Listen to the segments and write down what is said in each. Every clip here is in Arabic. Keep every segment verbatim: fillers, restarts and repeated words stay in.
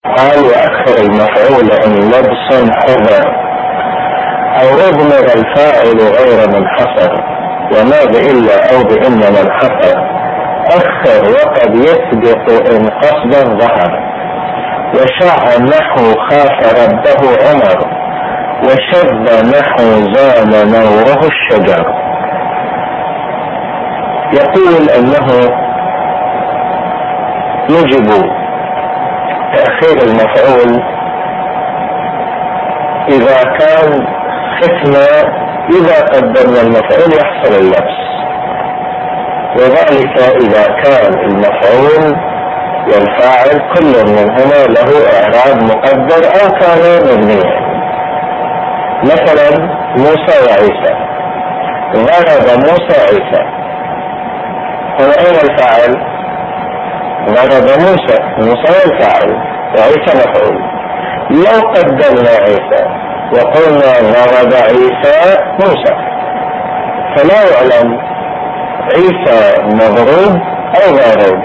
قال وأخر المفعول إن لبس حضر أو أضمر الفاعل غير منحصر وما بإلا أو بإن منحصر أخر وقد يسبق إن قصدا ظهر وشع نحو خاف ربه عمر وشب نحو زال نوره الشجر. يقول أنه يجب تأخير المفعول إذا كان خفنا إذا قدمنا المفعول يحصل اللبس، وذلك إذا كان المفعول والفاعل كل منهما له إعراب مقدر أو كان مبنيا. مثلا موسى وعيسى، ضرب موسى عيسى، هنا أين الفاعل؟ ضرب موسى، موسى الفاعل وعيسى مفعول. لو قدمنا عيسى وقلنا ضرب عيسى موسى فلا يعلم عيسى مضروب أو ضارب،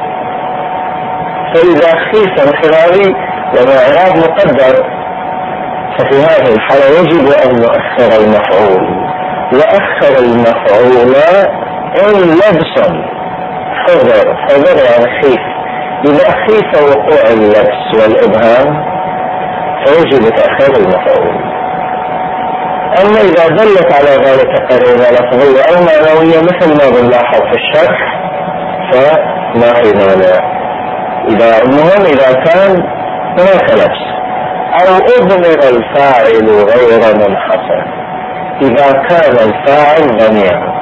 فإذا خيف انحراري وإعراب مقدر ففي هذه الحالة يجب أن نؤخر المفعول. وأخر المفعول إن لبسا حذر، حذر يعني خيف، إذا خيف وقوع اللبس والإبهام فيجب تأخير المفعول. أما إذا دلت على ذلك قرينة لفظية أو معنوية مثل ما بنلاحظ في الشرح فما في مانع. إذا المهم إذا كان هناك لبس. أو أضمر الفاعل غير منحصر، إذا كان الفاعل ضميرا،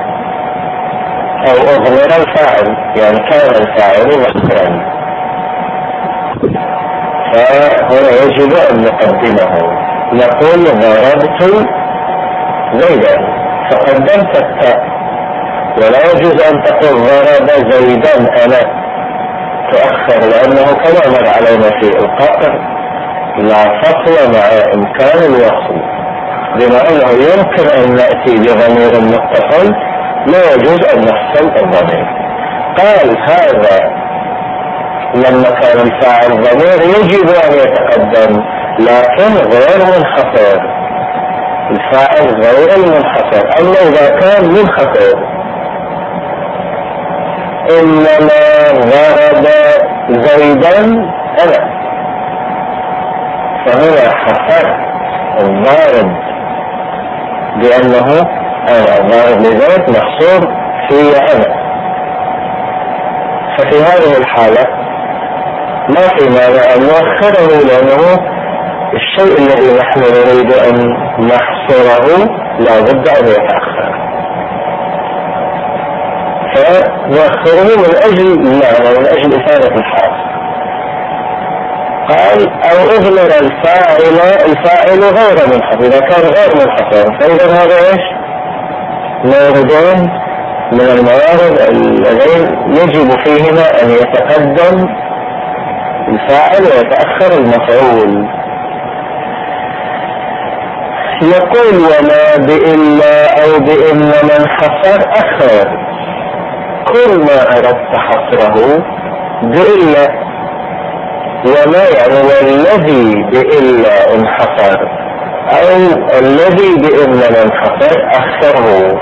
أو أضمر الفاعل يعني كان الفاعل مذكرا، فهنا يجب أن نقدمه. نقول ضربت زيدا فقدمت التاء، ولا يجوز أن تقول ضرب زيدا أنا، تؤخر، لأنه كما مر علينا في القطر لا فصل مع إمكان الوصل، بما أنه يمكن أن نأتي بضمير متصل لا يجوز أن نفصل الضمير. قال هذا لما كان الفاعل ضمير يجب أن يتقدم لكن غير منحصر، الفاعل غير المنحصر. أما إذا كان منحصر إنما ضرب زيدا أنا، فهنا حصر الضارب بأنه أنا ضارب لزيد محصور في أنا. ففي هذه الحالة ما في مانع أن نؤخره، لأنه الشيء الذي نحن نريد أن نحصره لا بد أن يتأخر، فنؤخره من أجل المعنى، من أجل إفادة الحاصل. قال أو أضمر الفاعل الفاعل غير منحصر، إذا كان غير منحصر فإذا هذا إيش؟ موردين من الموارد الذين يجب فيهما أن يتقدم الفاعل ويتأخر المفعول. يقول وما بإلا أو بإن منحصر أخر، كل ما أردت حصره بإلا، وما يعني والذي بإلا انحصر أو الذي بإن منحصر أخره.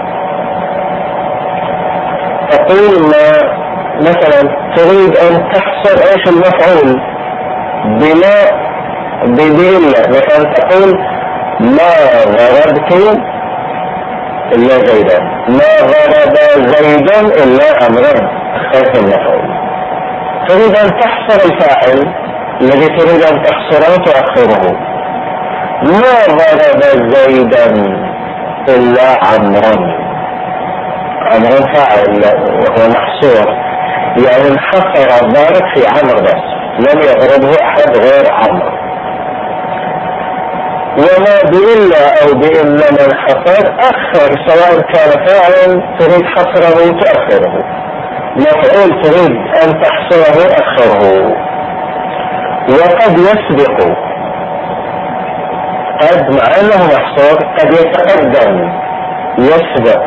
تقول ما مثلا تريد أن تحصر إيش المفعول بلا بإلا، مثلا تقول ما ضربت إلا زيدا، ما ضرب زيدا إلا عمرا، أخذت المفعول. تريد أن تحصر الفاعل الذي تريد أن تحصره تؤخره، ما ضرب زيدا إلا عمرا، عمرا فاعل وهو محصور، يعني انحصر الضارب في عمر بس، لم يضربه أحد غير عمر. وما بإلا أو بإن منحصر أخر، سواء كان فاعل تريد حصره تؤخره، مفعول تريد أن تحصره أخره. وقد يسبق، قد مع أنه محصور قد يتقدم يسبق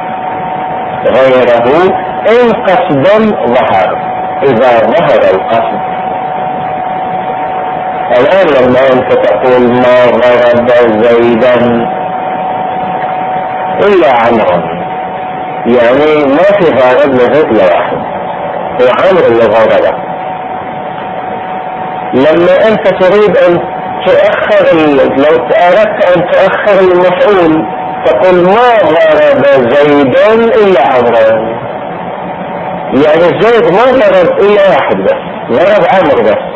غيره إن قصدا ظهر، إذا ظهر القصد. الآن لما أنت تقول ما ضرب زيدا إلا عمرا، يعني ما في ضارب لزيد لواحد، هو عمرو اللي ضربه. لما أنت تريد أن تؤخر، لو أردت أن تؤخر المفعول تقول ما ضرب زيدا إلا عمرا، يعني زيد ما ضرب إلا واحد بس، ضرب عمرو بس.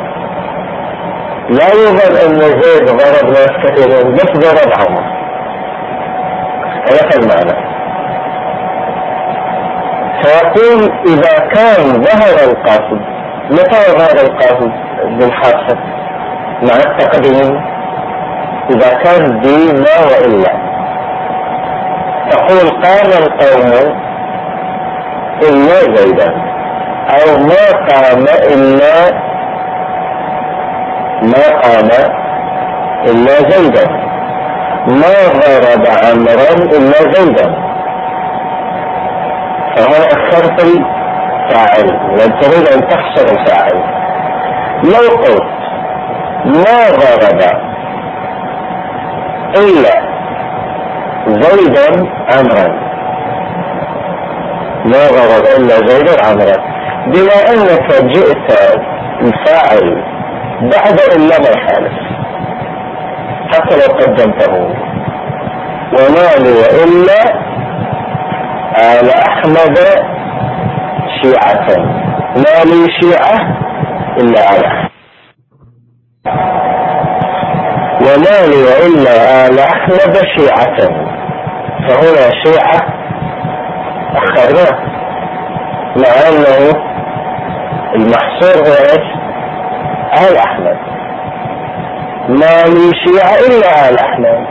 لا يوجد أن زيد ضرب ناس كثيرين، بس ضرب عمرو. هذا المعنى. فيقول إذا كان ظهر القاصد، متى ظهر القاصد بالحادثة مع التقديم؟ إذا كان دي ما وإلا، تقول قام القوم إلا زيدا، أو ما قام إلا ما قام إلا زيدا، ما ضرب عمرا إلا زيدا. فهو أخرت الفاعل لأن تريد أن تحصر الفاعل. لو قلت ما ضرب إلا زيدا عمرا، ما ضرب إلا زيدا عمرا، بما أنك جئت الفاعل بعد إلا ما يحالف حتى لو قدمته. وما لي إلا آل أحمد شيعة، ما لي شيعة إلا آل أحمد، وما لي إلا آل أحمد شيعة. فهنا شيعة أخرناه مع أنه المحصور هو إيش؟ آل أحمد. ما لي شيعة إلا آل أحمد،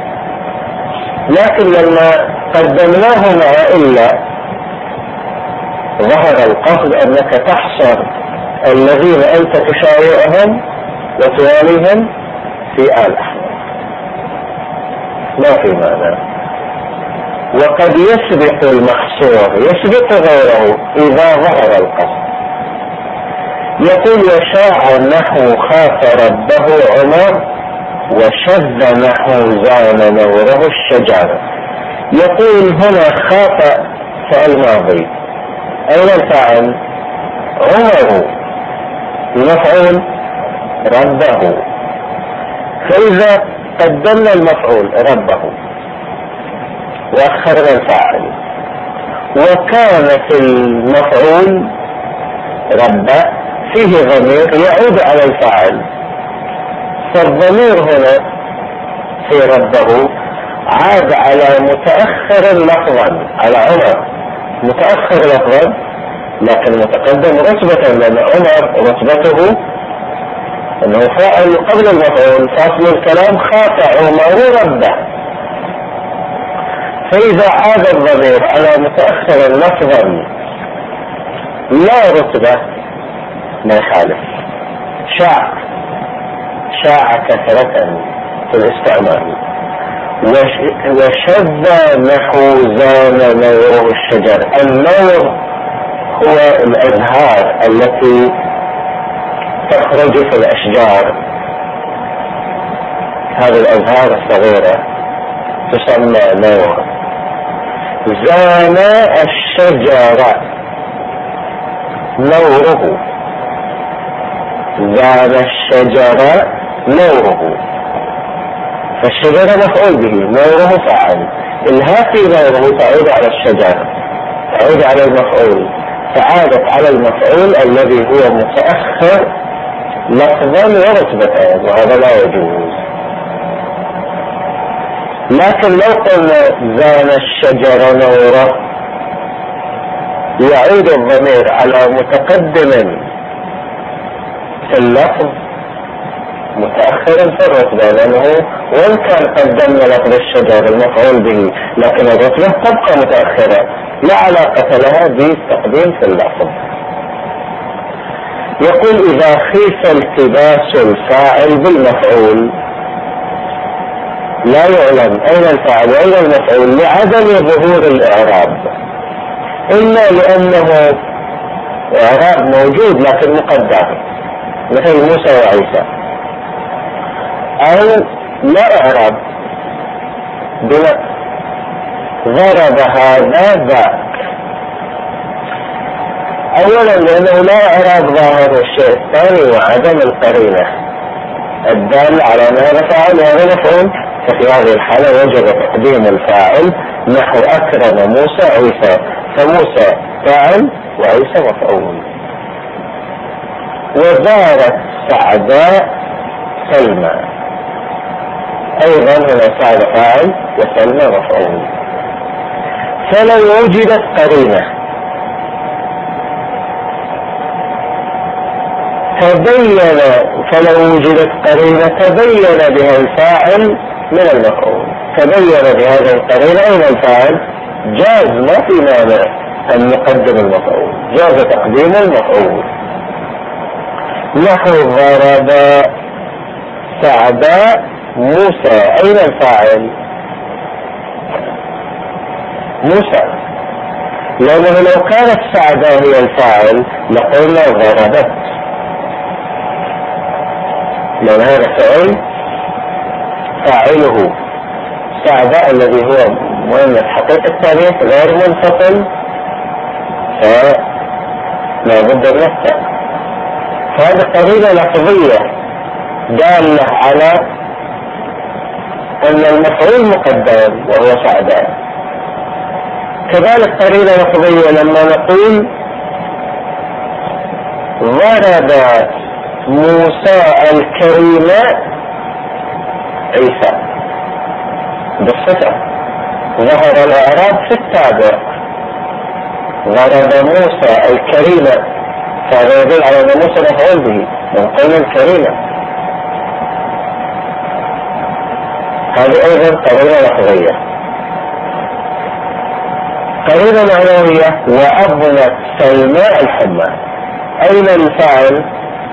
لكن لما قدمناه مع إلا ظهر القصد أنك تحصر الذين أنت تشايعهم وتواليهم في آل أحمد، ما في معنى. وقد يسبق المحصور يسبق غيره إذا ظهر القصد. يقول وشاع نحو خاف ربه عمر، وشذ نحو زان نوره الشجر. يقول هنا خاف فعل ماضي، أين الفاعل؟ عمر، المفعول ربه. فإذا قدمنا المفعول ربه وأخرنا الفاعل، وكان في المفعول رب فيه ضمير يعود على الفاعل، فالضمير هنا في ربه عاد على متأخر لفظا، على عمر متأخر لفظا لكن متقدم رتبة، لأن عمر رتبته أنه فاعل قبل المفعول، فاصل الكلام خاف عمر ربه. فإذا عاد الضمير على متأخر لفظا لا رتبة ما يخالف. شاع شاع كثرة في الاستعمال. وشذ نحو زان نوره الشجر. النور هو الأزهار التي تخرج في الأشجار، هذه الأزهار الصغيرة تسمى نور. زان الشجر نوره، زان الشجر نوره، فالشجر مفعول به، نوره فاعل. الهاتي نوره تعود على الشجر، تعود على المفعول، فعادت على المفعول الذي هو متأخر لفظا ورتبة، وهذا لا يجوز. لكن لو قلنا زان الشجر نوره يعود الضمير على متقدم في اللفظ متأخر في الرتبة، لأنه وإن كان قدمنا لفظ الشجر المفعول به لكن الرتبة تبقى متأخرة، لا علاقة لها بالتقديم في اللفظ. يقول إذا خيف التباس الفاعل بالمفعول لا يعلم أين الفاعل وأين المفعول لعدم ظهور الإعراب، إلا لأنه إعراب موجود لكن مقدر، مثل موسى وعيسى. أو لا إعراب بنقص، ضرب هذا ذاك. أولا لأنه لا إعراب ظاهر الشيء، الثاني وعدم القرينة الدال على أن هذا فاعل وهذا مفعول، ففي هذه الحالة وجب تقديم الفاعل نحو أكرم موسى عيسى، فموسى فاعل وعيسى مفعول. وزارت سعداء سلمى، أيضا هنا سعد فاعل وسلمى مفعول. فلو وجدت قرينة تبين، فلو وجدت قرينة تبين بها الفاعل من المفعول، تبين بهذه القرينة أين الفاعل، جاز، ما في مانع أن نقدم المفعول، جاز تقديم المفعول. نحو ضرب سعداء موسى، أين الفاعل؟ موسى، لأنه لو كانت سعداء هي الفاعل لقلنا ضربت، لأن هذا فعل فاعله سعداء الذي هو مؤنث حقيقة التانيث غير منفصل، فلا بد من التاء. فهذه قرينة لفظية دالة على أن المفعول مقدم وهو سعداء. كذلك قرينة لفظية لما نقول ضرب موسى الكريم عيسى بالصفة، ظهر الإعراب في التابع، ضرب موسى الكريم، فهذا يدل على أن موسى مفعول به من قول الكريمة. هذه أيضا قرينة لفظية. قرينة معنوية وأظنت سلمى الحمى، أين الفاعل؟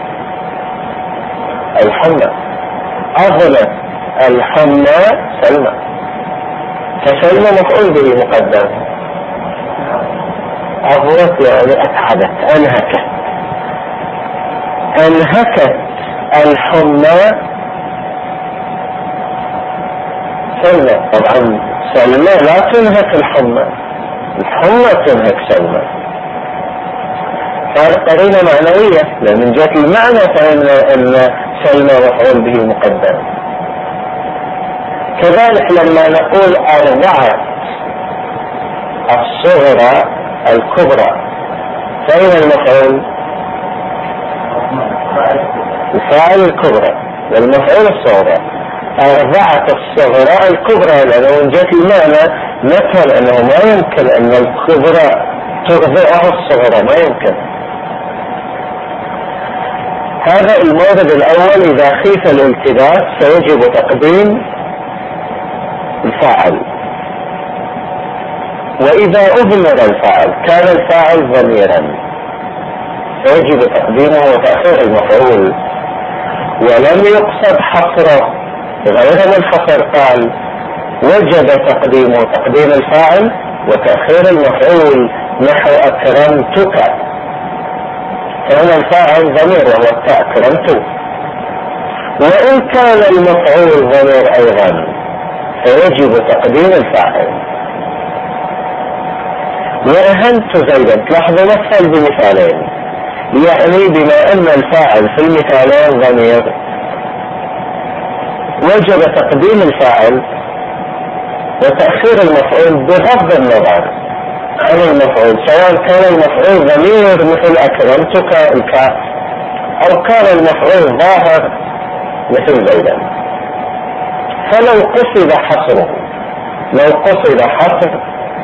الحمى، أظنت الحمى سلمى، فسلمى مفعول به مقدم. أظنت يعني أتعبت، أنهكت، أنهكت الحمى سلمى. طبعا سلمى لا تنهك الحمى، الحمى تنهك سلمى. هذه قرينة معنوية، لأن من جهة المعنى فإن أن سلمى مفعول به مقدم. كذلك لما نقول أرضعت الصغرى الكبرى، فإن المفعول الفاعل الكبرى والمفعول الصغرى. أرضعت الصغرى الكبرى، لأنه من جهة المعنى نفهم أنه ما يمكن أن الكبرى ترضعها الصغرى، ما يمكن. هذا المورد الأول، إذا خيف الالتباس فيجب تقديم الفاعل. وإذا أضمر الفاعل كان الفاعل ضميرا فيجب تقديمه وتأخير المفعول، ولم يقصد حصره غير منحصر، قال وجب تقديمه تقديم الفاعل وتأخير المفعول، نحو أكرمتك، فهنا الفاعل ضمير وهو أكرمت. وإن كان المفعول ضمير أيضا فيجب تقديم الفاعل. وأهنت زيدا، تلاحظوا مثل بمثالين، يعني بما أن الفاعل في المثالين ضمير وجب تقديم الفاعل وتأخير المفعول بغض النظر عن المفعول، سواء كان المفعول ضمير مثل أكرمتك الكاف، أو كان المفعول ظاهر مثل زيدا. فلو قصد حصره، لو قصد حصر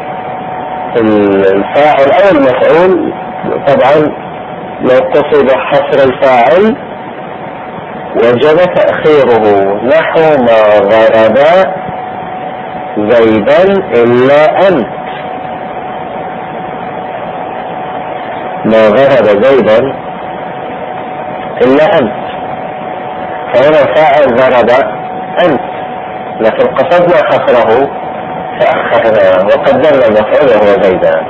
الفاعل أو المفعول، طبعا لو قصد حصر الفاعل وجب تأخيره، نحو ما ضرب زيدا إلا أنت، ما ضرب زيدا إلا أنت، فهنا الفاعل ضرب أنت، لكن قصدنا حصره فأخرنا وقدرنا المفعول وهو زيدا.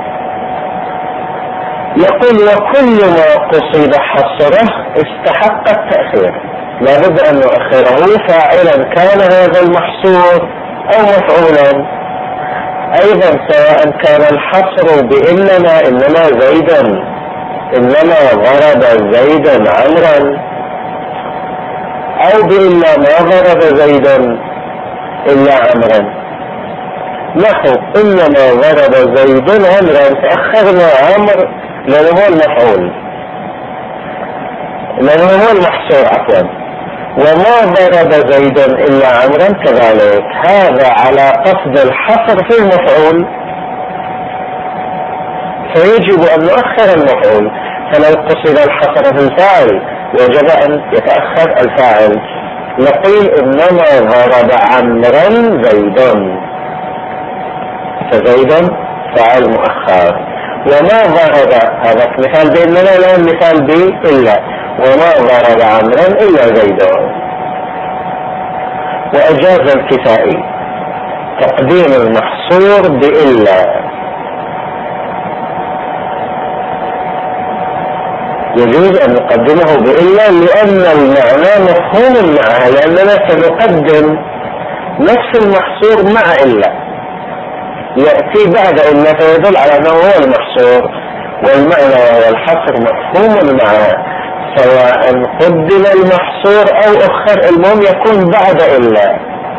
يقول وكل ما قصد حصره استحق التأخير، لابد أن نؤخره فاعلا كان هذا المحصور أو مفعولا. أيضا سواء كان الحصر بإنما إنما زيدا إنما ضرب زيدا عمرا، أو بإلا ما ضرب زيدا إلا عمرا. نحو إنما ضرب زيدا عمرا، فأخرنا عمر لأنه هو المفعول، لأنه هو المحصور عفوا. وما ضرب زيدا إلا عمرا كذلك، هذا على قصد الحصر في المفعول، فيجب أن نؤخر المفعول. فلو قصد الحصر في الفاعل وجب أن يتأخر الفاعل. نقول إنما ضرب عمرا زيدا، فزيدا فاعل مؤخر. وما ضرب، هذا مثال بإنما، لا مثال بإلا. وما ضرب عمرا إلا زيدا. وأجاز الكسائي تقديم المحصور بإلا، يجوز أن نقدمه بإلا لأن المعنى مفهوم معه، لأننا سنقدم نفس المحصور مع إلا، يأتي بعد إلا فيدل على أنه هو المحصور، والمعنى والحصر مفهوم معه، سواء قدم المحصور أو أخر المهم يكون بعد إلا،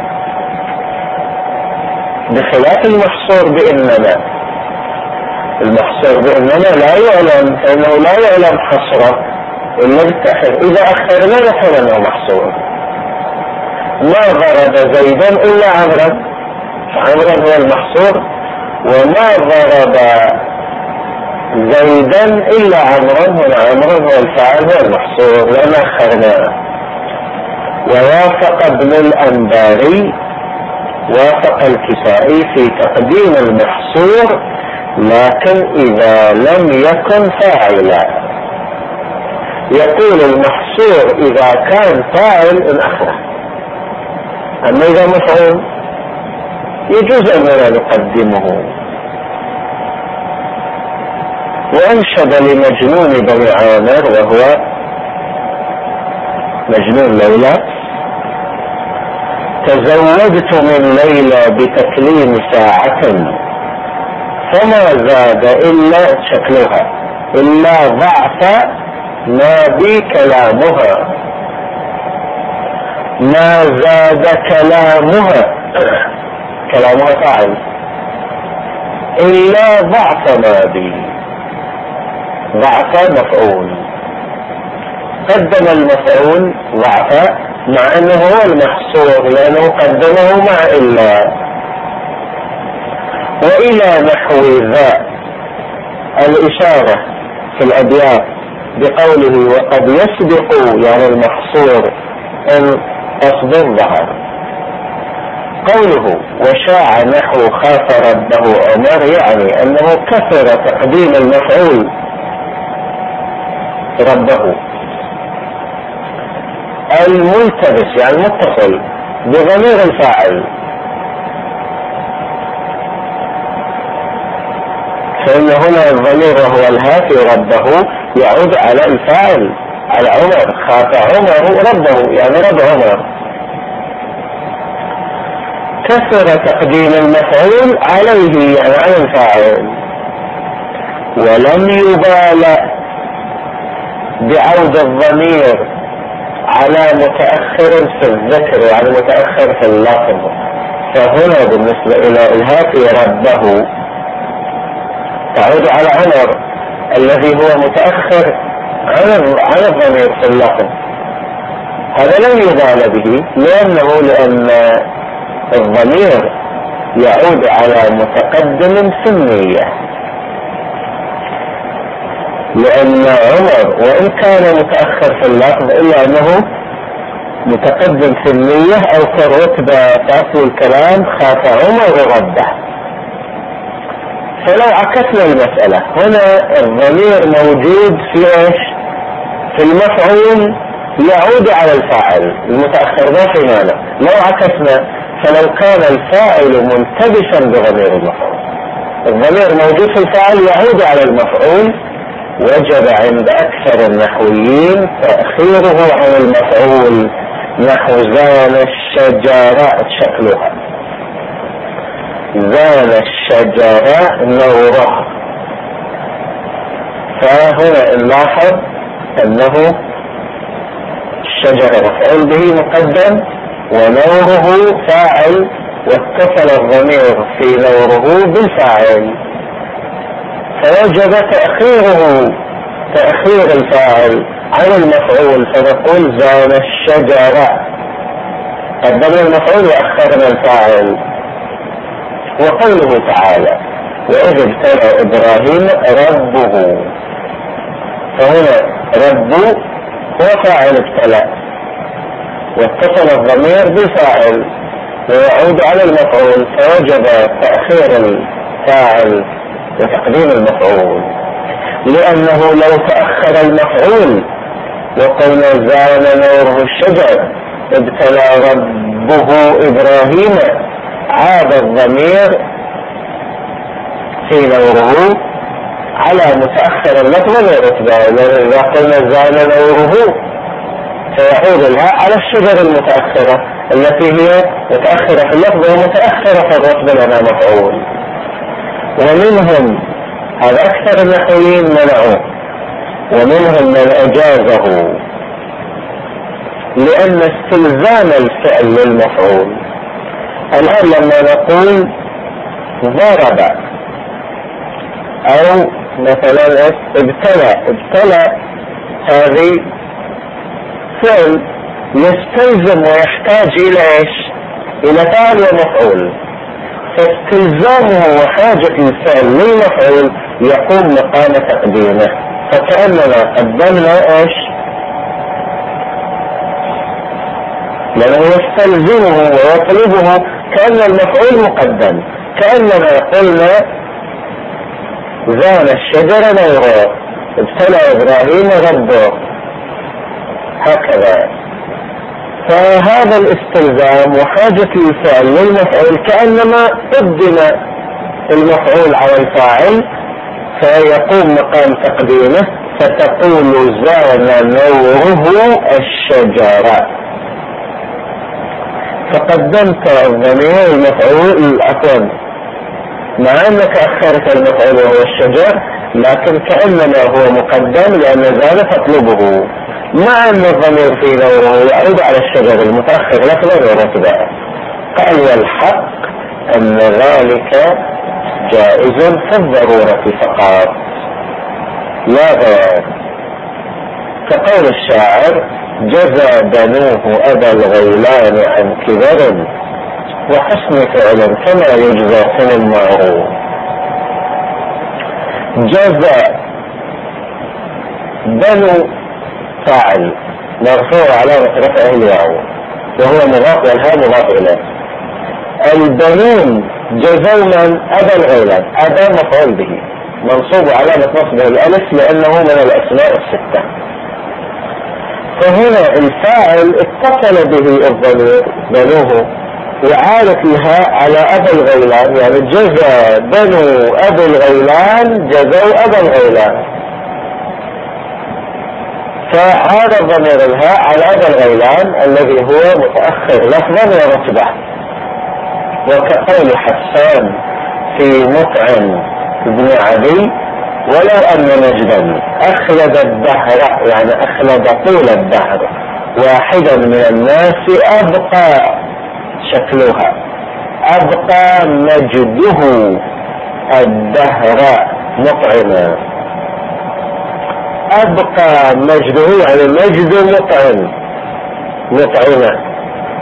بخلاف المحصور بإنما. المحصور بإنما لا يعلم، فإنه لا يعلم حصره إلا بالتأخير، إذا أخرنا نحن أنه محصور. ما ضرب زيدا إلا عمرا، فعمرا هو المحصور. وما ضرب زيدا إلا عمرا، هنا عمرا هو الفاعل هو المحصور لأن أخرناه. ووافق ابن الأنباري وافق الكسائي في تقديم المحصور، لكن إذا لم يكن فاعلا. يقول المحصور إذا كان فاعل انأخره، أما إذا مفعول يجوز أننا نقدمه. وأنشد لمجنون بني عامر وهو مجنون ليلى: تزودت من ليلى بتكليم ساعة، فما زاد إلا شكلها إلا ضعف ما بي كلامها. ما زاد كلامها، كلامها فاعل، إلا ضعف ما بي، ضعف مفعول. قدم المفعول ضعف مع أنه هو المحصور لأنه قدمه مع إلا. وإلى نحو ذا الإشارة في الأبيات بقوله وقد يسبق يعني المحصور أن قصد الظهر. قوله وشاع نحو خاف ربه عمر، يعني أنه كثر تقديم المفعول ربه الملتبس يعني متصل بضمير الفاعل، فإن هنا الضمير وهو الهافي ربه يعود على الفاعل، على عمر. خاف عمر ربه يعني رب عمر. كثر تقديم المفعول عليه يعني على الفاعل، ولم يبال بعود الضمير على متأخر في الذكر يعني متأخر في اللفظ. فهنا بالنسبة إلى الهافي ربه تعود على عمر الذي هو متأخر عن الضمير في اللفظ، هذا لم يبال به لأنه لأن الضمير يعود على متقدم في النية، لأن عمر وإن كان متأخر في اللفظ إلا أنه متقدم في النية أو في الرتبة تأتي الكلام خاف عمر ربه. فلو عكسنا المسألة هنا الضمير موجود في إيش؟ في المفعول يعود على الفاعل المتأخر ما في معنى. لو عكسنا فلو كان الفاعل ملتبسا بضمير المفعول، الضمير موجود في الفاعل يعود على المفعول وجب عند أكثر النحويين تأخيره عن المفعول، نحو زان الشجرة شكلها، زان الشجرة نورها. فهنا نلاحظ أنه الشجرة مفعول به مقدم ونوره فاعل، واتصل الضمير في نوره بالفاعل، فوجب تأخيره تأخير الفاعل عن المفعول، فنقول زان الشجرة، قدمنا المفعول وأخرنا الفاعل. وقوله تعالى وإذ ابتلى إبراهيم ربه، فهنا رب هو فاعل ابتلى، واتصل الضمير بالفاعل ويعود على المفعول، فوجب تأخير الفاعل وتقديم المفعول، لأنه لو تأخر المفعول وقلنا زان نوره الشجر ابتلى ربه إبراهيم، عاد الضمير في نوره على متأخر اللفظ والرتبة، إذا قلنا زان نوره فيعود الهاء على الشجر المتأخرة التي هي متأخرة في اللفظ ومتأخرة في الرتبة لنا مفعول. ومنهم هذا أكثر النحويين منعوه، ومنهم من أجازه، لأن استلزام الفعل للمفعول. الآن لما نقول ضرب أو مثلا ابتلى، ابتلى هذه فعل يستلزم ويحتاج إلى إيش؟ إلى فعل ومفعول، فاستلزامه وحاجة الفعل للمفعول يقوم مقام تقديمه، فكأننا قدمنا إيش؟ لأنه يستلزمه ويطلبه، كأن المفعول مقدم، كأننا قلنا زان الشجر نوره ابتلى إبراهيم ربه، هكذا. فهذا الاستلزام وحاجة الفعل للمفعول كأنما قدم المفعول على الفاعل فيقوم مقام تقديمه، فتقول زان نوره الشجرة، فقدمت الضمير المفعول عفوا مع انك اخرت المفعول وهو الشجر، لكن كأنما هو مقدم لان زان تطلبه، مع ان الضمير في نوره يعود على الشجر المتأخر لفظا ورتبا. قال والحق ان ذلك جائز في الضرورة فقط لا غير، كقول الشاعر جزى بنوه ابا الغيلان عن كبر وحسن فعل كما يجزى سن المعروف. جزى بنو فاعل مرفوع علامة رفعه الواو وهو مضاف والهاء مضاف إليه. البنون جزوا من أبا الغيلان، أبا مفعول به منصوب علامة نصبه الألف لأنه من الأسماء الستة، فهنا الفاعل اتصل به الضمير بنوه وعادت الهاء على أبا الغيلان، يعني جزى بنو أبي الغيلان جزوا أبا الغيلان، فعاد ضمير الهاء على أبا الغيلان الذي هو متأخر لفظا ورتبة. وكقول حسان في مطعم ابن عدي ولو أن مجدا أخلد الدهر، يعني أخلد طول الدهر، واحدا من الناس أبقى شكلها، أبقى مجده الدهر مطعما، أبقى مجده يعني مجد مطعم مطعما،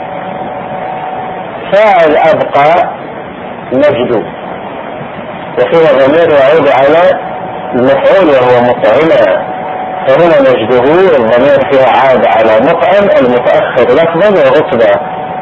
فاعل أبقى مجده، وفيها ضمير يعود على المفعول وهو مطعما، فهنا مجده الضمير فيها عاد على مطعم المتأخر لفظا ورتبة.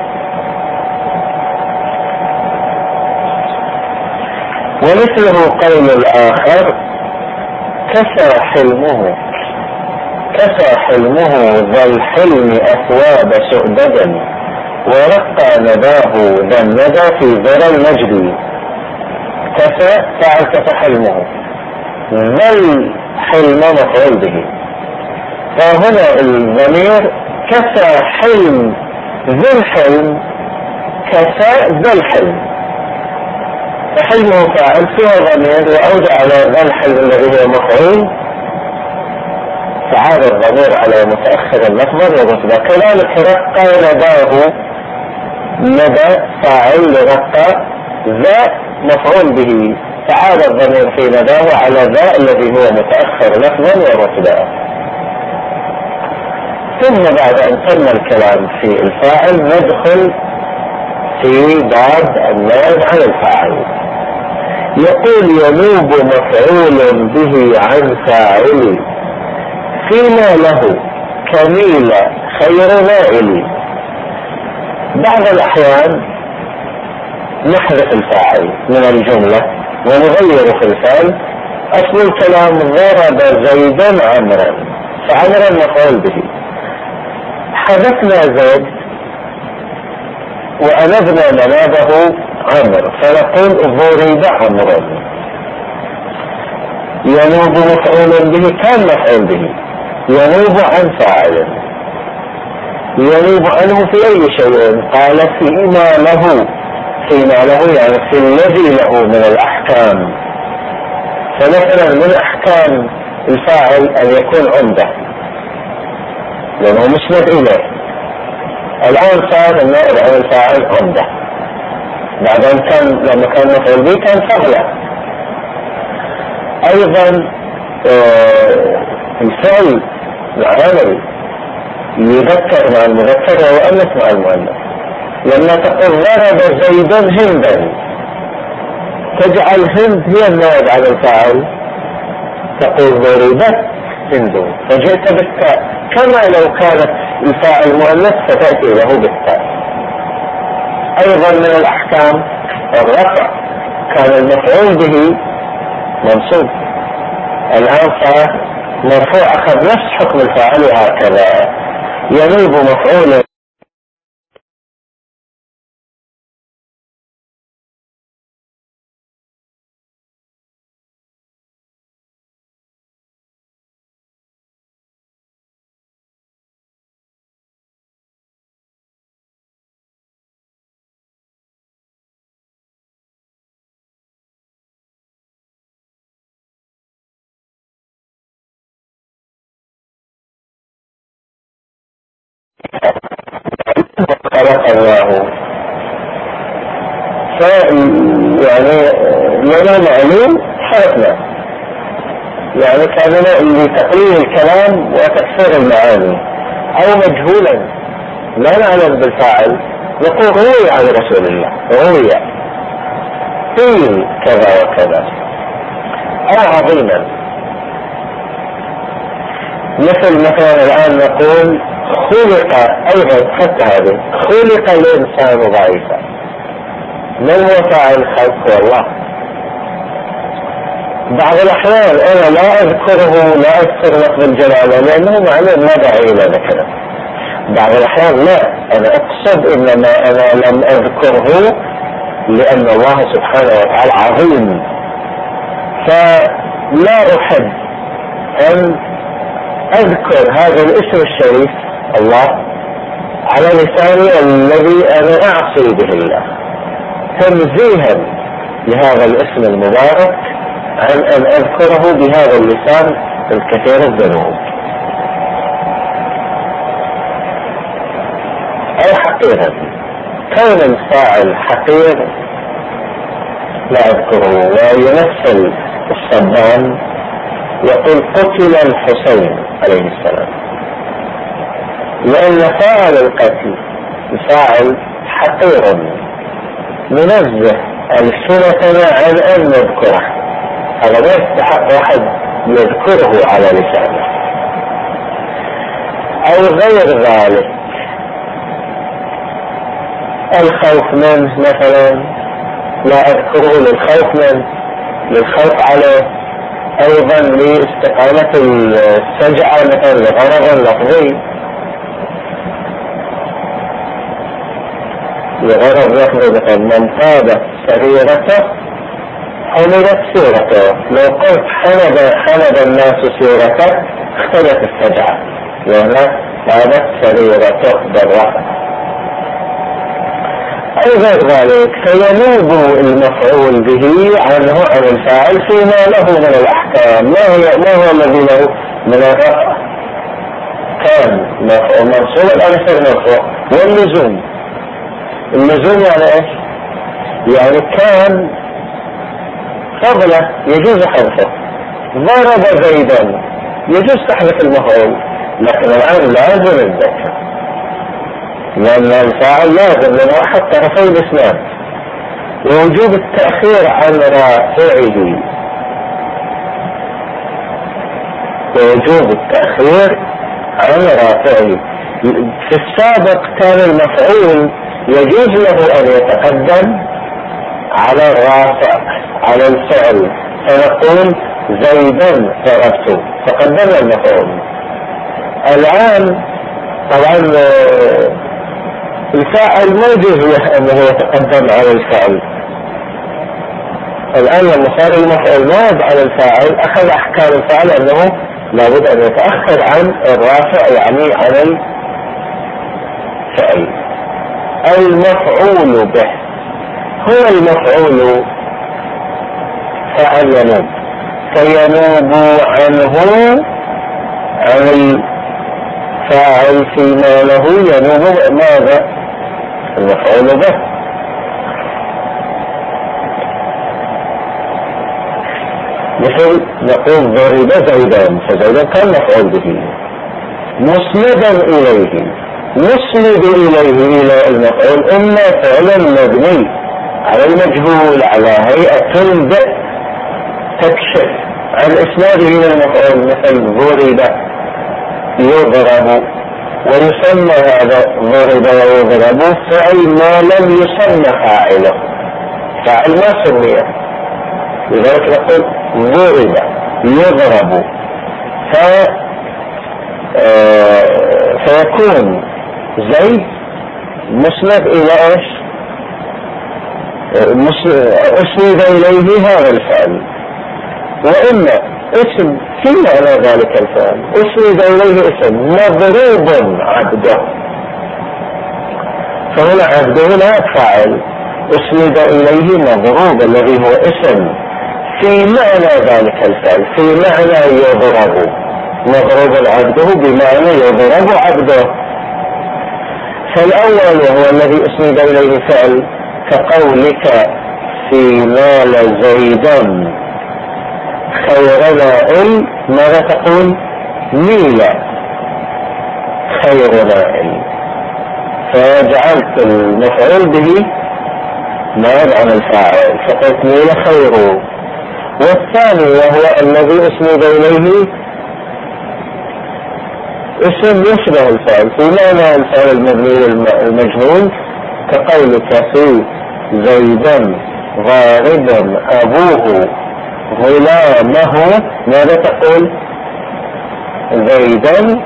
ومثله قول الآخر كسى حلمه، كسى حلمه ذا الحلم أثواب سؤددا ورقى نداه ذا الندى في ذرى المجد. كسى فعل كسى حلمه، ذا حلم مفعول به. فهنا الضمير كسى حلم ذو الحلم كسى ذا الحلم، فحلمه فاعل فيها ضمير وأودع على ذا الحلم الذي هو مفعول، فعاد الضمير على متأخر المصدر ورتبة. كذلك رقى نداه، ندى فاعل لرقى، ذا مفعول به، فعاد الضمير في نداه على ذا الذي هو متأخر لفظا ورتبة. ثم بعد أن تم الكلام في الفاعل ندخل في باب النائب عن الفاعل. يقول ينوب مفعول به عن فاعل فيما له كميل خير نائل. بعض الأحيان نحذف الفاعل من الجملة ونغير في الفعل. أصل الكلام ضرب زيدا عمرا، فعمرا مفعول به، حذفنا زيد وأنبنا منابه عمر فنقول ضرب عمرا. ينوب مفعول به كان مفعول به، ينوب عن فاعل، ينوب عنه في أي شيء؟ قال فيما له، فيما له يعني في الذي له من الأحكام. فمثلا من أحكام الفاعل أن يكون عنده، لأنه مسند إليه. الآن صار النائب عن الفاعل عنده، بعد أن كان لما كان مفعول به كان فضله. أيضا آه الفعل العمل يذكر مع المذكر ويؤنث مع المؤنث. لما تقول ضرب زيدا هندا، تجعل هند هي النائب عن الفاعل، تقول ضربت هند، فجئت بالتاء، كما لو كانت الفاعل مؤنث فتأتي له بالتاء. أيضا من الأحكام الرفع، كان المفعول به منصوب، الآن صار مرفوع أخذ نفس حكم الفاعل. هكذا ينوب مفعول خلق الله. ف يعني لنا معلوم خلقنا، يعني كاننا لتقليل الكلام وتكسير المعاني. او مجهولا لا نعلم بالفاعل نقول روي عن رسول الله، روي قيل كذا وكذا. او عظيما، مثل مثلا الان نقول خلق، ايضا حتى هذه خلق الانسان ضعيفا. من هو فاعل الخلق؟ هو الله. بعض الاحيان انا لا اذكره، لا اذكر لفظ الجلاله لانه معلوم لا داعي الى ذكره. بعض الاحيان لا، انا اقصد انما انا لم اذكره لان الله سبحانه وتعالى عظيم، فلا احب ان اذكر هذا الاسم الشريف الله على لساني الذي انا اعصي به الله، تنزيها لهذا الاسم المبارك عن ان اذكره بهذا اللسان الكثير الذنوب. او حقيرا، كون الفاعل حقير لا اذكره. ويمثل الصبان يقول قتل الحسين عليه السلام، لأن فاعل القتل فاعل حقير منزه ألسنتنا عن أن نذكره، هذا لا يستحق واحد يذكره على لسانه. أو غير ذلك، الخوف منه مثلا لا أذكره للخوف منه، للخوف عليه. ايضا لاستقامة السجعة مثلا لغرض لفظي، لغرض لفظي مثلا من طاب سريرته حملت سيرته، لو قلت حمد حمد الناس سيرتك اختلف السجعة، لأن هذا سريرته بالرأس. أو غير ذلك فينوب المفعول به عنه عن الفاعل فيما له من الأحكام. ما هو ما هو الذي له من الرفع؟ كان مفعول منصوب الآن يصير مرفوع. واللزوم، اللزوم يعني ايش؟ يعني كان قبله يجوز حذفه. ضرب زيدا يجوز تحذف المفعول، لكن الآن لازم الذكر، لأن الفاعل لازم من أحد طرفي الإسناد. ووجوب التأخير عن رافعه، ووجوب التأخير عن رافعه. في السابق كان المفعول يجوز له أن يتقدم على الرافع على الفعل، فنقول زيدا ضربته تقدم المفعول. الآن طبعا الفاعل ما يجوز له أنه يتقدم على الفعل. الآن لما صار المفعول نائب على الفاعل أخذ أحكام الفاعل أنه لابد أن يتأخر عن الرافع، يعني عن الفعل. المفعول به هو المفعول فعل ينوب، فينوب عنه عن الفاعل فيما له ينوب ماذا؟ المفعول به. مثل نقول ضرب زيدان، فزيدان كان مفعول به مسندا إليه. مسند إليه إلى المفعول إما فعلا مبني على المجهول على هيئة ب تكشف عن إسناده إلى المفعول، مثل ضرب يضرب، ويسمى هذا ضرب ويضرب فعل ما لم يسمى فاعله، فاعل ما سمي، لذلك نقول ضرب يضرب. ف فيكون زيد مسند إلى إيش؟ أسند إليه هذا الفعل، وإما اسم في معنى ذلك الفعل أسند إليه اسم مضروب عبده، فهنا عبده لا فاعل، أسند إليه مضروب الذي هو اسم في معنى ذلك الفعل، في معنى يضرب، مضروب عبده بمعنى يضرب عبده. فالأول هو الذي أسند إليه فعل، كقولك في مال زيدا خير نائل، ماذا تقول؟ ميل خير نائل، فجعلت المفعول به نائب عن الفاعل فقلت ميل خير. والثاني وهو الذي أسند إليه اسم يشبه الفعل في معنى الفعل المبني المجهول، كقولك في زيدا ضاربا أبوه غلامه، ماذا تقول؟ زيدا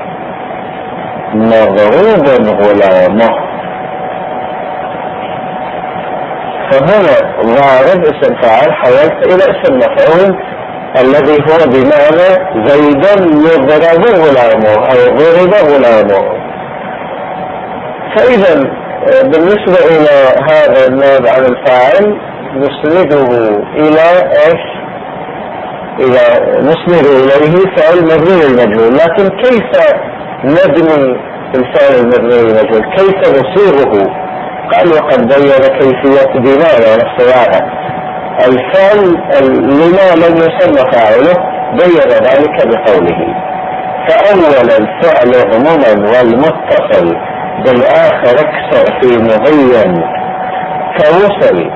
مضروبا غلامه. فهنا ضارب اسم فاعل حولت إلى اسم مفعول الذي هو بمعنى زيدا يضرب غلامه أو ضرب غلامه. فإذا بالنسبة إلى هذا النائب عن الفاعل نسنده إلى إيش؟ إلى نسند إليه فعل مبني للمجهول. لكن كيف نبني الفعل المبني للمجهول؟ كيف نصيغه؟ قال وقد بين كيفية بناء نفسها الفعل لما لم يسمى فاعله، بين ذلك بقوله فأول الفعل عموما والمتصل بالآخر اكثر في مبين كوصل،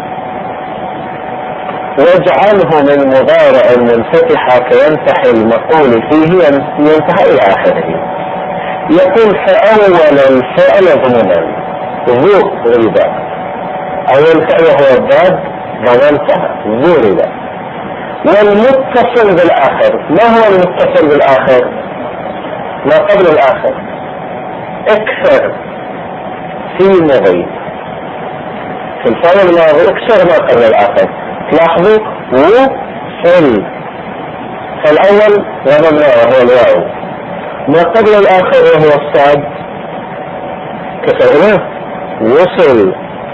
واجعله من مضارع منفتحة كينتحي المقول فيه ينتهي إلى آخره. يقول فأول الفعل عموما ذو ربا، أول فعل هو الضاد ضمنتها ذو ربا. والمتصل بالآخر، ما هو المتصل بالآخر؟ ما قبل الآخر اكثر في مضي، في الفعل الماضي اكثر ما قبل الآخر. تلاحظوا وصل فالأول ضممناه وهو الواو، ما قبل الآخر وهو الصاد كسرناه. وصل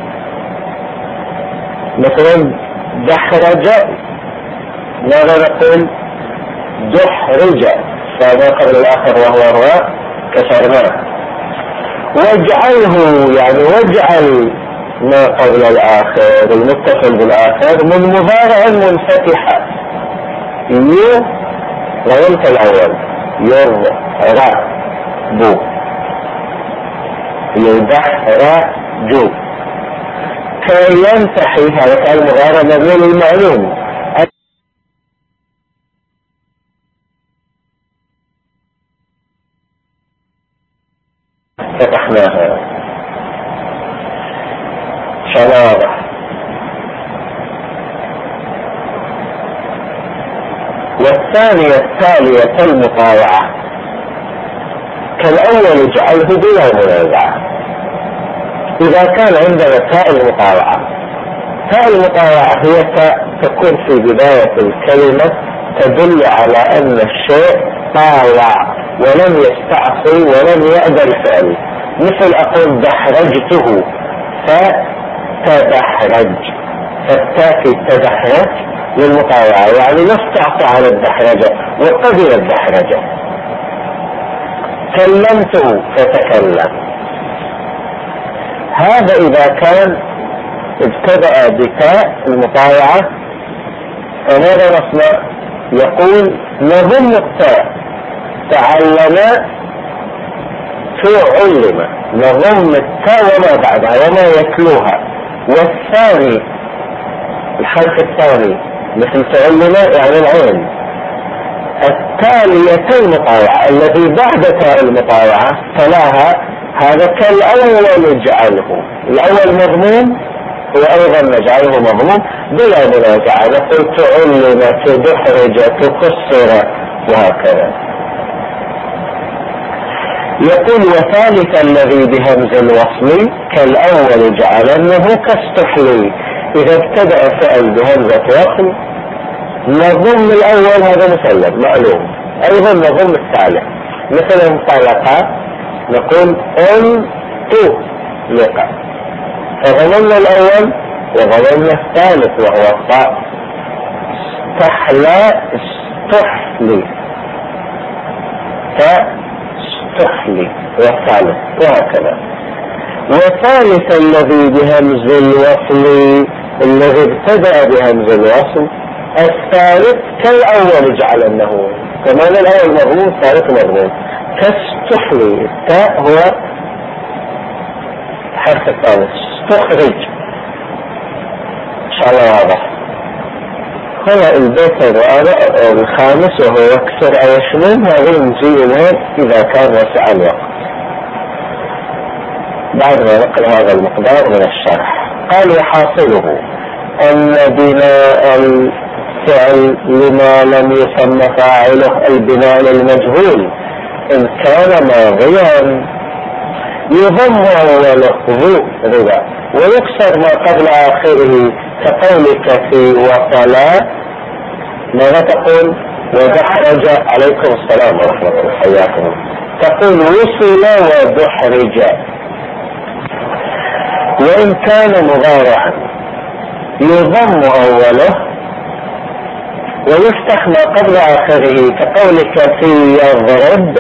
مثلا دحرج، ماذا نقول؟ دحرج، فما قبل الآخر وهو الراء كسرناه. واجعله يعني واجعل ما قبل الآخر المتصل بالآخر من مضارع منفتحة. يو غيرت الأول يرى بو يدحر جو، كي ينتحي هذا كان مضارع مبني للمعلوم فتحناها شواضح. والثانية التالية المطاوعة كالأول اجعله بلا منازعة. إذا كان عندنا تاء المطاوعة، تاء المطاوعة هي تاء تكون في بداية الكلمة تدل على أن الشيء طاوع ولم يستعصي ولم يأبى الفعل، مثل أقول دحرجته فتدحرج، فالتاء في تدحرج للمطاوعة يعني ما استعصى على الدحرجة وقبل الدحرجة. كلمته فتكلم، هذا إذا كان ابتدأ بتاء المطاوعة فماذا نصنع؟ يقول نضم التاء تعلم تعلم، نضم التاء وما بعدها وما يتلوها. والثاني الحرف الثاني مثل تعلم يعني العين التالية المطاوعة الذي بعد تاء المطاوعة تلاها، هذا كالأول نجعله الأول مضموم وأيضا نجعله مضموم بلا منازعة، نقول تعلم تدحرج تكسر وهكذا. يقول وثالثا الذي بهمز الوصل كالأول جعلنه كاستحلي، إذا ابتدأ فعل بهمزة وصل نضم الأول، هذا مسلم معلوم، أيضا نضم الثالث مثل انطلق نقول انطلق، فضممنا الأول وضممنا الثالث وهو الطاء. استحلى استحلي فاستحلي والثالث وهكذا. وثالث الذي بهمز الوصل الذي ابتدأ بهمز الوصل الثالث كالأول جعلنه، كمان الأول مضمون الثالث مضمون كاستحلي، التاء هو حرف الثالث استخرج. إن شاء الله واضح. هنا البيت الخامس وهو يكسر أو يشمل، هذا نجي إليه إذا كان وسع الوقت بعد ما نقل هذا المقدار من الشرح. قال وحاصله أن بناء الفعل لما لم يسمى فاعله البناء للمجهول إن كان ماضيا يضم أوله ذو ربا ويكسر ما قبل آخره، كقولك في وصلا ماذا تقول؟ ودحرج عليكم السلام ورحمة الله حياكم، تقول وصل ودحرج. وإن كان مضارعا يضم أوله ويفتح ما قبل آخره، كقولك في يضرب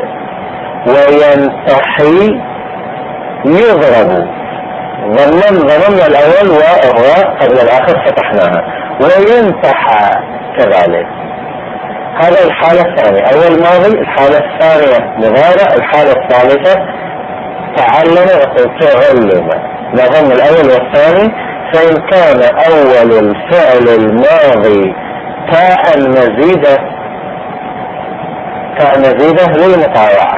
وينتحي يضرب، ضمن ضمن الأول والراء قبل الآخر فتحناها. وينتحى كذلك، هذا الحالة الثانية، أول ماضي، الحالة الثانية مضارع، الحالة الثالثة تعلم وتعلم، نضم الأول والثاني. فإن كان أول الفعل الماضي تاء مزيدة، تاء مزيدة للمطاوعة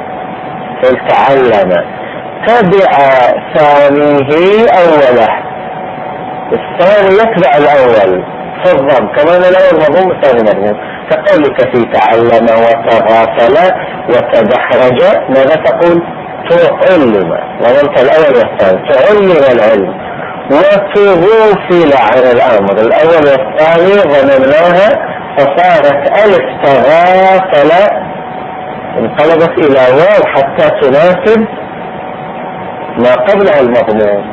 فلتعلم تبع ثانيه أوله، الثاني يتبع الأول في الضم، كمان الأول مضموم الثاني مضموم، كقولك في تعلم وتغافل وتدحرج ماذا تقول؟ تعلم، وضمت الأول والثاني تعلم العلم. وتغوفل عن الأمر، الأول والثاني ضممناها فصارت ألف تغافل انقلبت إلى واو حتى تناسب ما قبلها المضمون،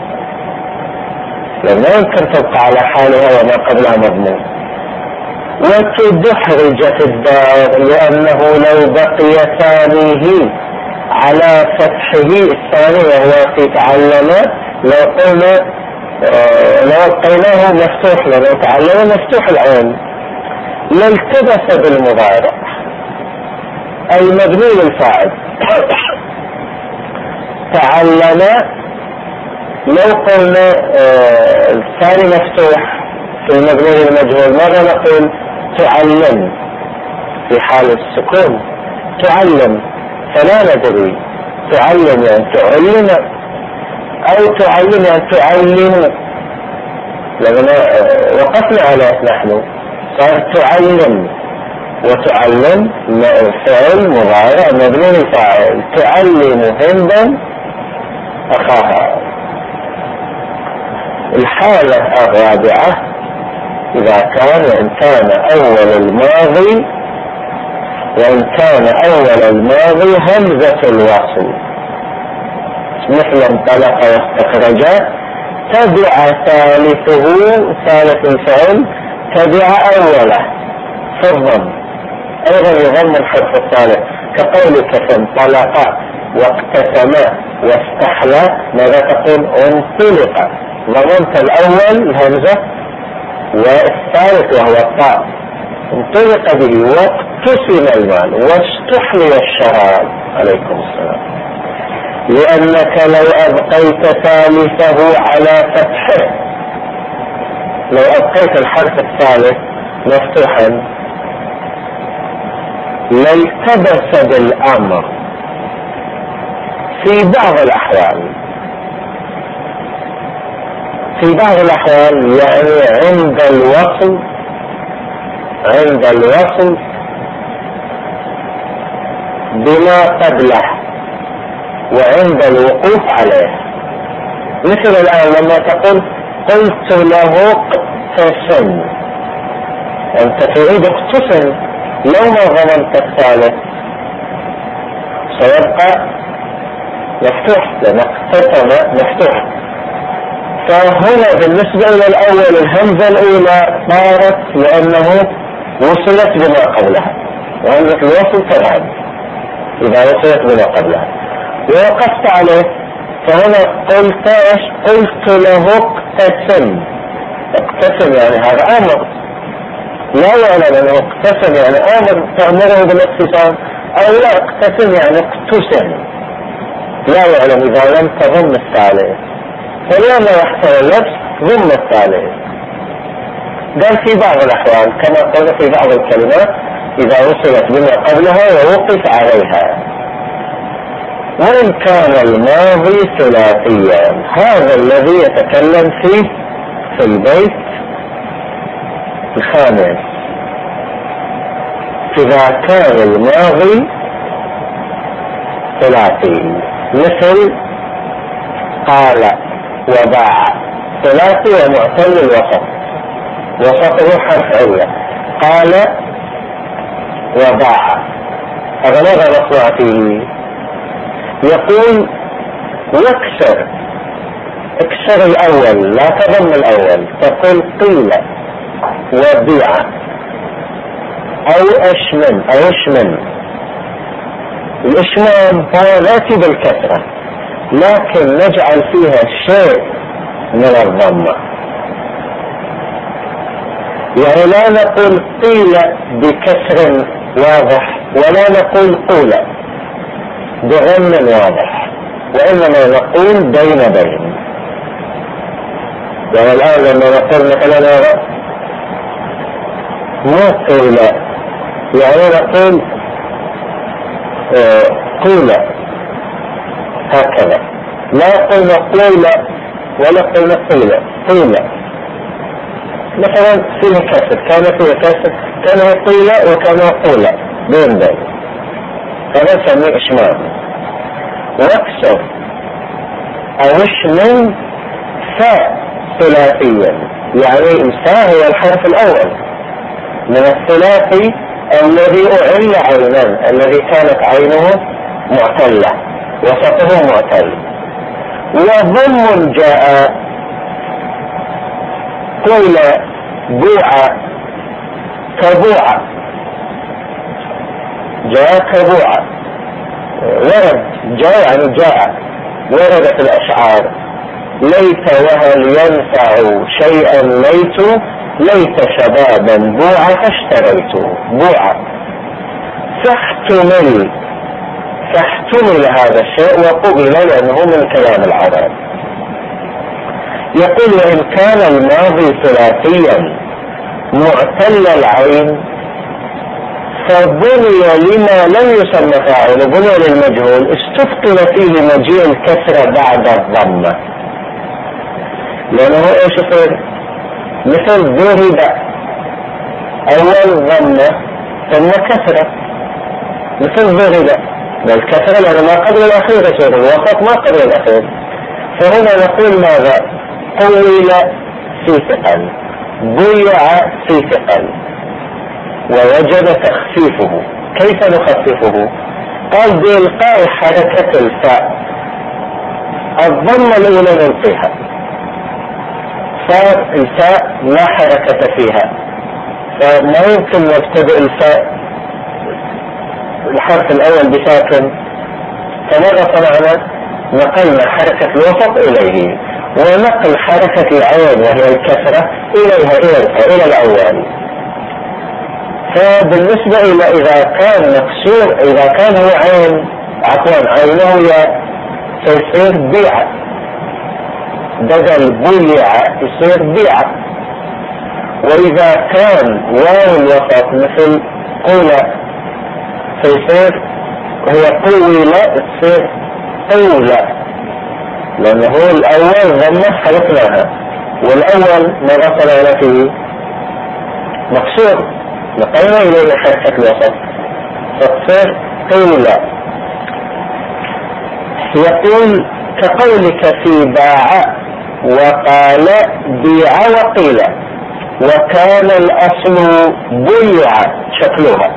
لأنه يمكن تبقى على حالها وما قبلها مضمون. وتدحرجت الدار لأنه لو بقي ثانيه على فتحه الثاني وهو في تعلم لو قلنا آه لو قيناه مفتوح، لو تعلم مفتوح العين لالتبس بالمضارع أي مبني للفاعل. تعلم لو قلنا آه الثاني مفتوح في المبني للمجهول ماذا نقول؟ تعلم في حال السكون، تعلم فلا ندري، تعلم يعني تعلم أو تعلم يعني تعلم، لأننا وقفنا على نحن صار تعلم وتعلم فعل مضارع مبني للفاعل، تعلم هندا أخاها. الحالة الرابعة إذا كان وإن كان أول الماضي وإن كان أول الماضي همزة الوصل مثل انطلق واستخرج، تبع ثالثه ثالث الفعل تبع أوله في الضم، أيضا يضم الحرف الثالث كقولك فانطلق واقتسم واستحلى، ماذا تقول؟ انطلق، ضمنت الأول الهمزة والثالث وهو الطاء، انطلق به واقتسم المال واستحلي الشراب. عليكم السلام. لأنك لو أبقيت ثالثه على فتحه، لو أبقيت الحرف الثالث مفتوحا لالتبس بالأمر في بعض الأحوال، في بعض الأحوال يعني عند الوصل، عند الوصل بما قبله وعند الوقوف عليه. مثل الآن لما تقول قلت له اقتسم، أنت تريد اقتسم، لو ما ضمنت الثالث سيبقى مفتوح لأن اقتسم مفتوح. فهنا بالنسبة إلى الأول الهمزة الأولى صارت لأنه وصلت بما قبلها، وهمزة الوصل تذهب إذا وصلت بما قبلها، ووقفت عليه فهنا قلت ايش؟ قلت له اقتسم. اقتسم يعني هذا امر، لا يعلم انه اقتسم يعني امر تأمره بالاقتسام، او لا اقتسم يعني اقتسم، لا يعلم اذا لم تضم الثالث، فلما يحصل اللبس ضم الثالث. قال في بعض الاحوال كما قلنا في بعض الكلمات اذا وصلت بما قبلها ووقف عليها. وإن كان الماضي ثلاثيا، هذا الذي يتكلم فيه في البيت الخامس. إذا كان الماضي ثلاثي مثل قال وباع، ثلاثي ومعتل الوسط، وسطه حرف علة، قال وباع، هذا ماذا نصنع فيه؟ يقول واكسر، اكسر الأول لا تضم الأول، تقول قيل وبيع أو أشمن أو أشمن. الإشمام هو ناتي بالكسرة لكن نجعل فيها شيء من الضمة، يعني لا نقول قيل بكسر واضح ولا نقول قول بغم واضح، وإنما نقول بين بين. يعني الآن لما نقول مثلا هذا ما قيل يعني نقول آه قيل هكذا، لا قلنا قيل ولا قلنا قيل قيل. مثلا فيه كسر، كان فيه كسر، كان قيل وكان قول بين بين، هذا نسميه إشمام. واكسر أو اشمن فاء ثلاثيا، يعني الفاء هو الحرف الأول من الثلاثي الذي أعل عينا، الذي كانت عينه معتلة، وسطه معتل. وضم جاء قيل بوع كبوع، جاء كبوع، ورد جاء يعني جاء، ورد في الأشعار: ليت وهل ينفع شيئا ليت، ليت شبابا بوع فاشتريت. بوع فاحتمل، فاحتمل هذا الشيء وقبل لأنه من كلام العرب. يقول: وإن كان الماضي ثلاثيا معتل العين فبني لما لم يسمى فاعل، بني للمجهول، استثقل فيه مجيء الكسرة بعد الضمة، لأنه ايش يصير؟ مثل ذهب، أول ضمة ثم كسرة، مثل ذهب بالكسرة لأنه ما قبل الأخير يصير الوسط ما قبل الأخير. فهنا نقول ماذا؟ طول في ثقل، ضيع في ثقل، ووجد تخفيفه. كيف نخففه؟ قال: بإلقاء حركة الفاء، الضمة الأولى نلقيها، فالفاء لا حركة فيها، فما يمكن نبتدئ الفاء الحرف الأول بساكن. فماذا صنعنا؟ نقلنا حركة الوسط إليه، ونقل حركة العين وهي الكسرة إليها إلى الأول. فبالنسبة إلى إذا كان مكسور، إذا كان هو عين عفوا عينه يصير بيع، بدل بيع يصير بيع. وإذا كان واو الوسط مثل قولة فيصير هي قولة تصير قولة، لأنه هو الأول ضمة حرفناها، والأول ما وصلنا فيه مكسور نقلنا إليه حركة الوسط فتصير قولة. يقول: كقولك في باع وقال بيع وقيل، وكان الأصل بيع شكلها،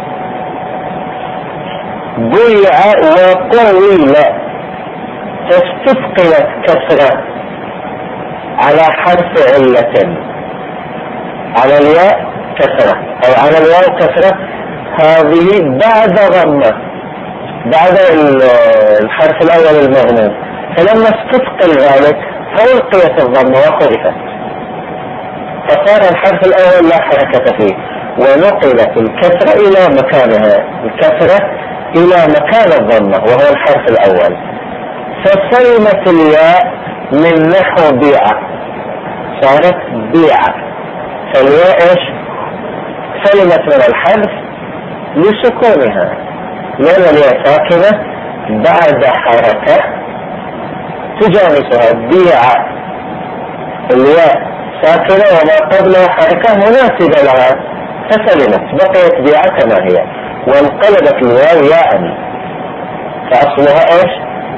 بيع وقويل، فاستثقلت كسرة على حرف علة، على الياء كسرة أو على الواو كسرة، هذه بعد ضمة، بعد الحرف الأول المغنون. فلما استثقل ذلك فألقيت الضمة وخرفت، فصار الحرف الأول لا حركة فيه، ونقلت الكسرة إلى مكانها، الكسرة إلى مكان الضمة وهو الحرف الأول، فسلمت الياء من نحو بيعة، صارت بيعة. فالياء إيش؟ سلمت من الحرف لسكونها، لأن الياء ساكنة بعد حركة تجانسها. بيعة الياء ساكنة وما قبلها حركة مناسبة لها، فسلمت، بقيت بيعة كما هي، وانقلبت الواو ياء، فأصلها إيش؟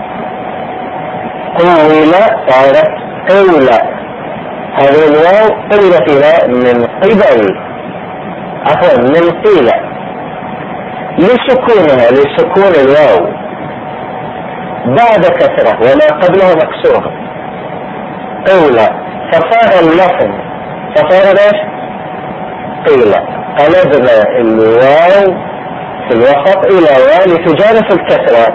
قولة، صارت قولة. هذه الواو قلبت فيها من قبل عفوا من قيلة لسكونها، لسكون الواو بعد كسرة وما قبلها مكسورة، قولة، فصار اللفظ فصار ايش؟ قيلة. قلبنا الواو في الوسط الى واو لتجانس الكسرة،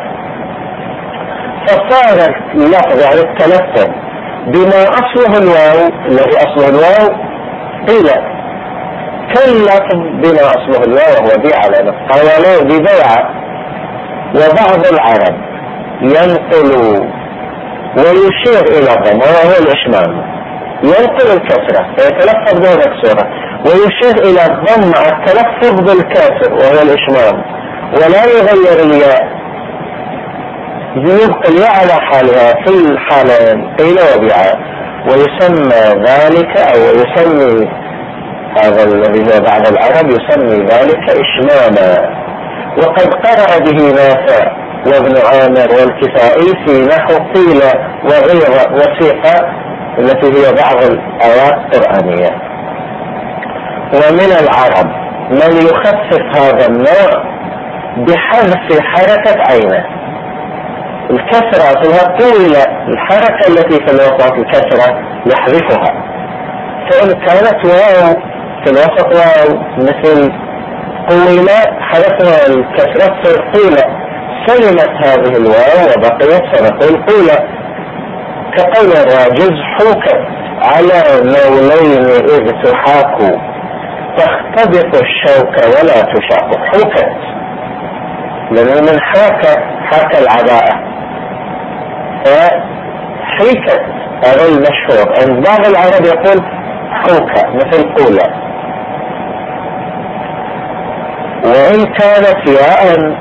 فصار اللفظ يعني التلفظ بما اصله الواو، الذي اصله الواو قيلة، كاللفظ بما اصله الواو وهو بيع، لنا قولوا ببيع. وبعض العرب ينقل ويشير الى الضم وهو الاشمام، ينقل الكسرة فيتلفظ به مكسورة، ويشير الى الضم مع التلفظ بالكسر وهو الاشمام، ولا يغير الياء، يبقى الياء على حالها في الحالين قيل وبيع. ويسمى ذلك او يسمي هذا الذي هو بعض العرب يسمي ذلك اشماما. وقد قرأ به نافع وابن عامر والكسائي في نحو قيل وغير وثيقة التي هي بعض الآيات القرآنية. ومن العرب من يخفف هذا النوع بحذف حركة عينه. الكسرة فيها طولة، الحركة التي في الوسط الكسرة يحذفها. فإن كانت واو في الوسط واو مثل قولة حذفنا الكسرة في طولة، سلمت هذه الواو وبقيت فنقول قولة. كقول الراجز حوكت على مولين إذ تحاكوا تختبط الشوك ولا تشاق. حوكت لأنه من حاكة حاكة العداءة، فحيكت هذا المشهور عند بعض العرب يقول حوكة مثل قولة. وإن كانت ياء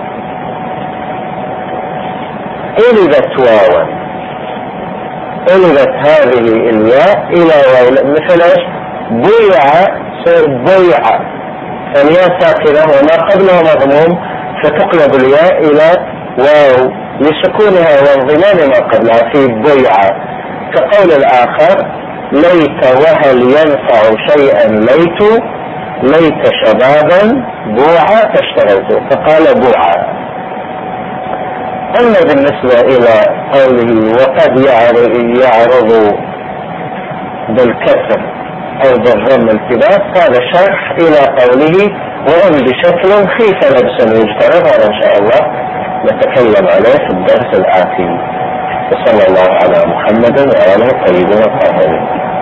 قلبت واوا، قلبت هذه الياء إلى واو مثل ايش؟ بيع، صير بيع، فالياء ساكنة وما قبلها مضموم فتقلب الياء إلى واو لسكونها وانضمام ما قبلها في بيع. كقول الآخر ليت وهل ينفع شيئا ليت، ليت شبابا بوعا فاشتغلت، فقال بوعا. أما بالنسبة إلى قوله وقد يعرض بالكسر أو بالضم التباس، هذا شرح إلى قوله وإن بشكل خيف لبسا يجترب. هذا إن شاء الله نتكلم عليه في الدرس الآتي. وصلى الله على محمد وآله الطيبين الطاهرين.